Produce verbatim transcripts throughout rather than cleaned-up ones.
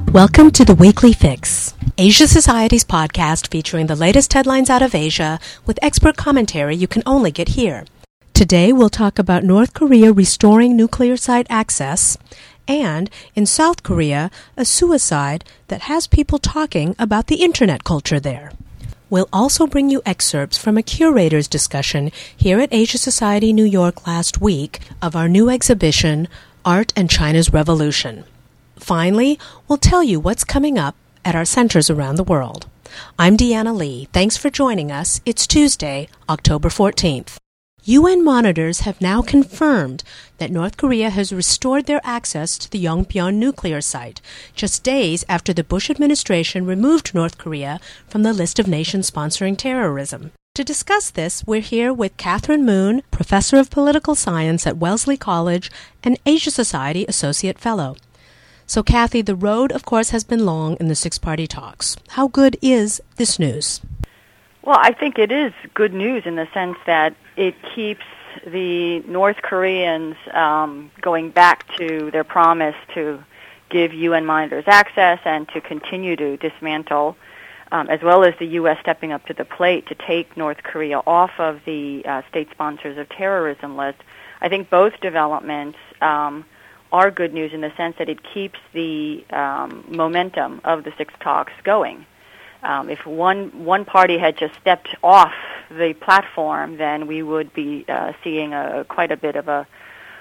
Welcome to the Weekly Fix, Asia Society's podcast featuring the latest headlines out of Asia with expert commentary you can only get here. Today we'll talk about North Korea restoring nuclear site access and, in South Korea, a suicide that has people talking about the internet culture there. We'll also bring you excerpts from a curator's discussion here at Asia Society New York last week of our new exhibition, Art and China's Revolution. Finally, we'll tell you what's coming up at our centers around the world. I'm Deanna Lee. Thanks for joining us. It's Tuesday, October fourteenth. U N monitors have now confirmed that North Korea has restored their access to the Yongbyon nuclear site, just days after the Bush administration removed North Korea from the list of nations sponsoring terrorism. To discuss this, we're here with Catherine Moon, Professor of Political Science at Wellesley College and Asia Society Associate Fellow. So, Kathy, the road, of course, has been long in the six-party talks. How good is this news? Well, I think it is good news in the sense that it keeps the North Koreans um, going back to their promise to give U N monitors access and to continue to dismantle, um, as well as the U S stepping up to the plate to take North Korea off of the uh, state sponsors of terrorism list. I think both developments um, are good news in the sense that it keeps the um, momentum of the six talks going. Um, if one one party had just stepped off the platform, then we would be uh, seeing a quite a bit of a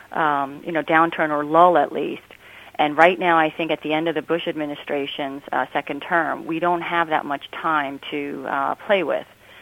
um, you know downturn or lull at least. And right now, I think at the end of the Bush administration's uh, second term, we don't have that much time to uh, play with.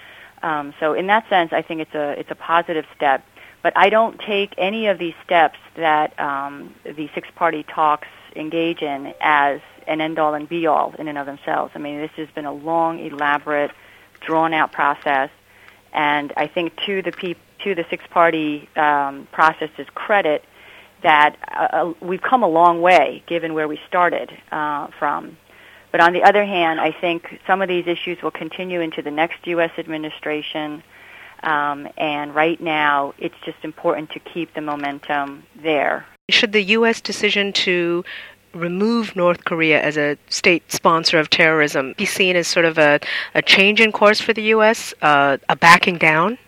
Um, so in that sense, I think it's a it's a positive step. But I don't take any of these steps that um, the six-party talks engage in as an end-all and be-all in and of themselves. I mean, this has been a long, elaborate, drawn-out process, and I think to the peop- to the six-party um, process's credit that uh, we've come a long way given where we started uh, from. But on the other hand, I think some of these issues will continue into the next U S administration. Um, and right now, it's just important to keep the momentum there. Should the U S decision to remove North Korea as a state sponsor of terrorism be seen as sort of a, a change in course for the U S, uh, a backing down?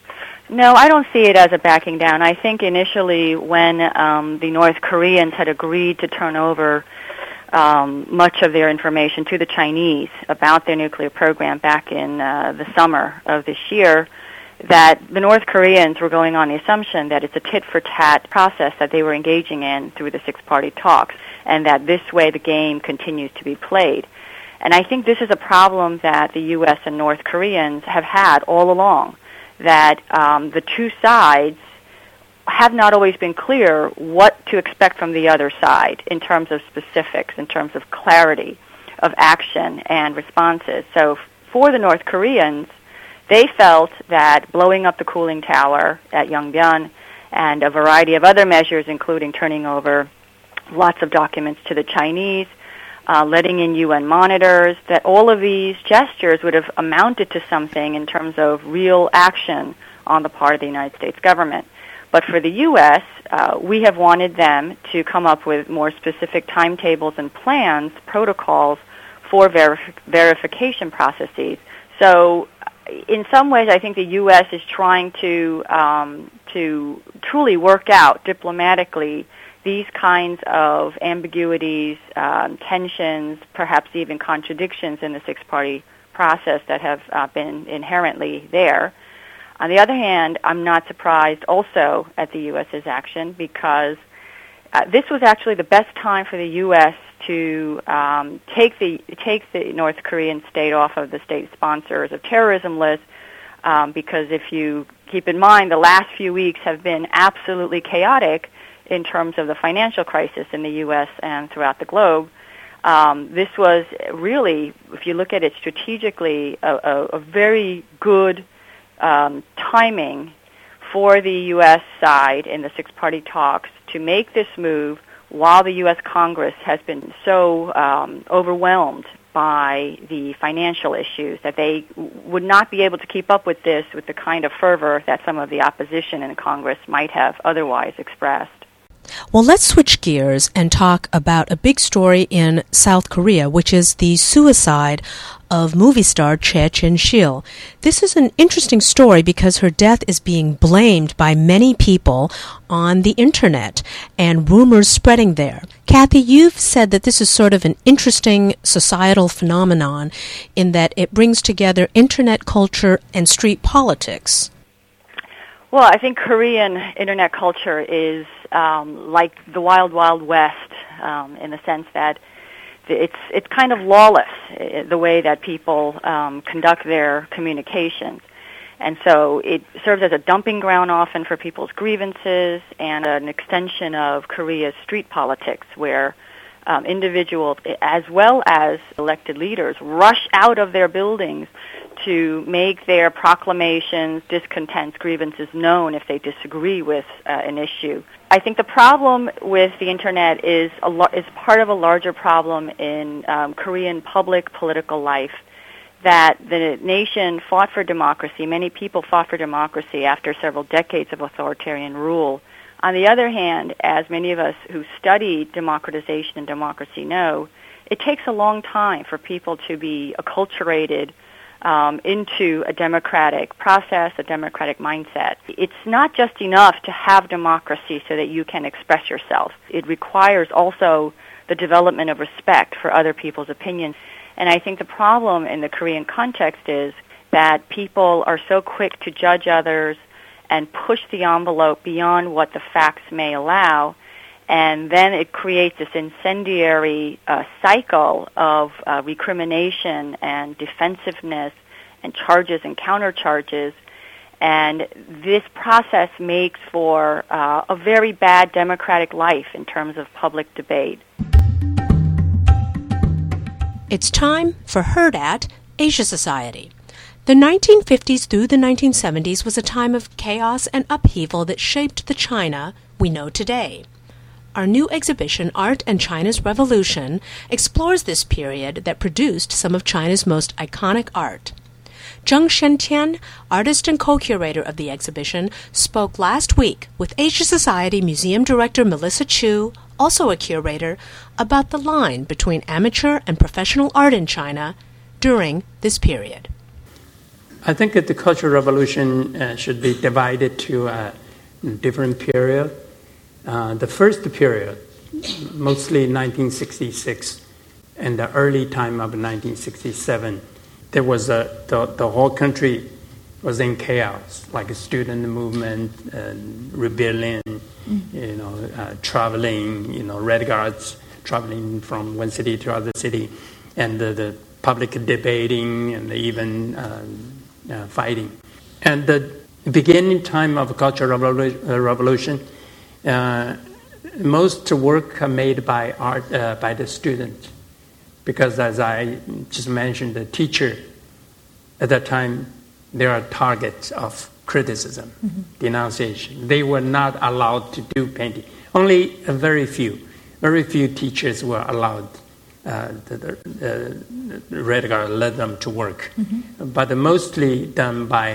No, I don't see it as a backing down. I think initially when um, the North Koreans had agreed to turn over um, much of their information to the Chinese about their nuclear program back in uh, the summer of this year, that the North Koreans were going on the assumption that it's a tit-for-tat process that they were engaging in through the six-party talks, and that this way the game continues to be played. And I think this is a problem that the U S and North Koreans have had all along, that um, the two sides have not always been clear what to expect from the other side in terms of specifics, in terms of clarity of action and responses. So for the North Koreans, they felt that blowing up the cooling tower at Yongbyon and a variety of other measures, including turning over lots of documents to the Chinese, uh, letting in U N monitors, that all of these gestures would have amounted to something in terms of real action on the part of the United States government. But for the U S, uh, we have wanted them to come up with more specific timetables and plans, protocols for verif- verification processes. So in some ways, I think the U S is trying to um, to truly work out diplomatically these kinds of ambiguities, um, tensions, perhaps even contradictions in the six-party process that have uh, been inherently there. On the other hand, I'm not surprised also at the U S's action because uh, this was actually the best time for the U S to um, take the take the North Korean state off of the state sponsors of terrorism list, um, because if you keep in mind, the last few weeks have been absolutely chaotic in terms of the financial crisis in the U S and throughout the globe. Um, this was really, if you look at it strategically, a, a, a very good um, timing for the U S side in the six-party talks to make this move while the U S Congress has been so um, overwhelmed by the financial issues that they would not be able to keep up with this with the kind of fervor that some of the opposition in Congress might have otherwise expressed. Well, let's switch gears and talk about a big story in South Korea, which is the suicide of movie star Choi Chin-sil. This is an interesting story because her death is being blamed by many people on the internet and rumors spreading there. Kathy, you've said that this is sort of an interesting societal phenomenon in that it brings together internet culture and street politics. Well, I think Korean internet culture is um, like the wild, wild west um, in the sense that it's it's kind of lawless, the way that people um, conduct their communications. And so it serves as a dumping ground often for people's grievances and an extension of Korea's street politics where um, individuals as well as elected leaders rush out of their buildings to make their proclamations, discontents, grievances known if they disagree with uh, an issue. I think the problem with the internet is a lo- is part of a larger problem in um, Korean public political life, that the nation fought for democracy. Many people fought for democracy after several decades of authoritarian rule. On the other hand, as many of us who study democratization and democracy know, it takes a long time for people to be acculturated Um, into a democratic process, a democratic mindset. It's not just enough to have democracy so that you can express yourself. It requires also the development of respect for other people's opinions. And I think the problem in the Korean context is that people are so quick to judge others and push the envelope beyond what the facts may allow, and then it creates this incendiary uh, cycle of uh, recrimination and defensiveness and charges and countercharges. And this process makes for uh, a very bad democratic life in terms of public debate. It's time for Heard At Asia Society. The nineteen fifties through the nineteen seventies was a time of chaos and upheaval that shaped the China we know today. Our new exhibition, Art and China's Revolution, explores this period that produced some of China's most iconic art. Zheng Shentian, artist and co-curator of the exhibition, spoke last week with Asia Society Museum Director Melissa Chu, also a curator, about the line between amateur and professional art in China during this period. I think that the Cultural Revolution uh, should be divided to a different period. Uh, the first period, mostly nineteen sixty-six and the early time of nineteen sixty-seven, there was a, the, the whole country was in chaos, like a student movement, uh, rebellion, mm. you know, uh, traveling, you know, Red Guards traveling from one city to other city, and the, the public debating and even uh, uh, fighting. And the beginning time of the Cultural Revolution, Uh, most work are made by art uh, by the student, because as I just mentioned, the teacher at that time, they are targets of criticism, mm-hmm. denunciation. They were not allowed to do painting. Only a very few, very few teachers were allowed. Uh, the, the, the Red Guard let them to work, mm-hmm. but mostly done by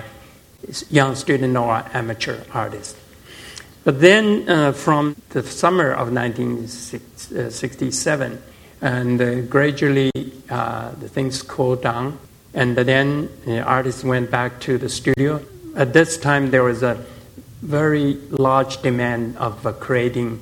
young student or amateur artists. But then uh, from the summer of nineteen sixty-seven, and uh, gradually uh, the things cooled down, and then the artists went back to the studio. At this time, there was a very large demand of uh, creating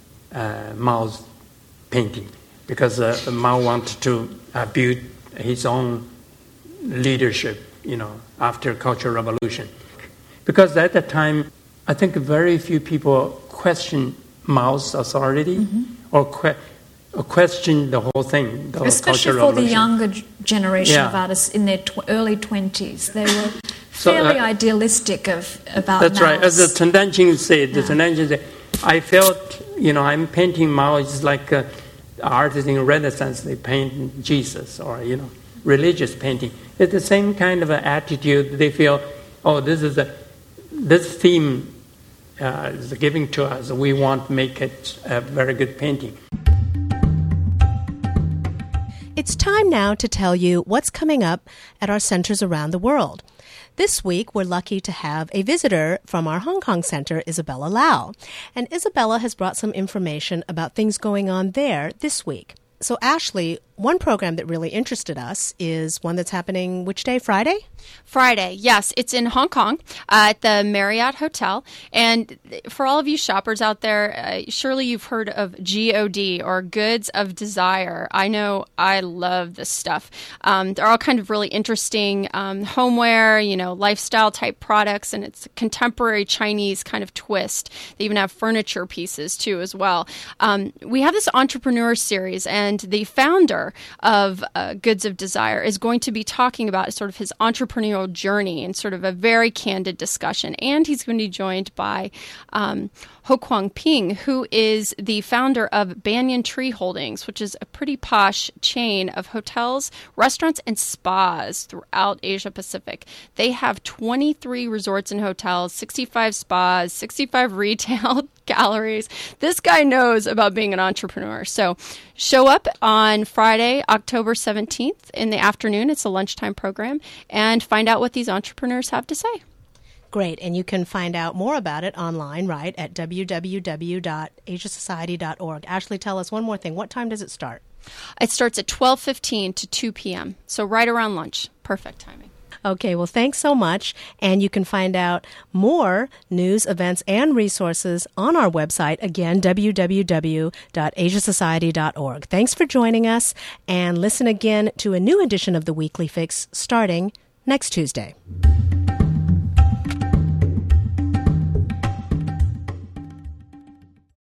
uh, Mao's painting, because uh, Mao wanted to uh, build his own leadership, you know, after Cultural Revolution. Because at that time, I think very few people question Mao's authority, mm-hmm. or, que- or question the whole thing, the especially whole for the younger g- generation yeah. of artists in their tw- early twenties. They were so, fairly uh, idealistic of about That's Mao's. right. As the Chen Danqing said, the yeah. Chen Danqing said, I felt, you know, I'm painting Mao is like uh, artists in Renaissance, they paint Jesus, or, you know, religious painting. It's the same kind of an attitude. They feel, oh, this is a, this theme uh, is giving to us. We want to make it a very good painting. It's time now to tell you what's coming up at our centers around the world. This week, we're lucky to have a visitor from our Hong Kong center, Isabella Lau. And Isabella has brought some information about things going on there this week. So, Ashley, one program that really interested us is one that's happening which day? Friday? Friday, yes. It's in Hong Kong uh, at the Marriott Hotel. And for all of you shoppers out there, uh, surely you've heard of G O D, or Goods of Desire. I know I love this stuff. Um, they're all kind of really interesting um, homeware, you know, lifestyle type products, and it's a contemporary Chinese kind of twist. They even have furniture pieces too as well. Um, we have this entrepreneur series, and the founder of uh, Goods of Desire is going to be talking about sort of his entrepreneurial journey and sort of a very candid discussion. And he's going to be joined by um, Ho Kwang Ping, who is the founder of Banyan Tree Holdings, which is a pretty posh chain of hotels, restaurants, and spas throughout Asia Pacific. They have twenty-three resorts and hotels, sixty-five spas, sixty-five retail galleries. This guy knows about being an entrepreneur. So show up on Friday, October seventeenth in the afternoon. It's a lunchtime program, and find out what these entrepreneurs have to say. Great. And you can find out more about it online, right, at w w w dot asia society dot org. Ashley, tell us one more thing. What time does it start? It starts at twelve fifteen to two p.m., so right around lunch. Perfect timing. Okay, well, thanks so much. And you can find out more news, events, and resources on our website, again, w w w dot asia society dot org. Thanks for joining us, and listen again to a new edition of the Weekly Fix starting next Tuesday.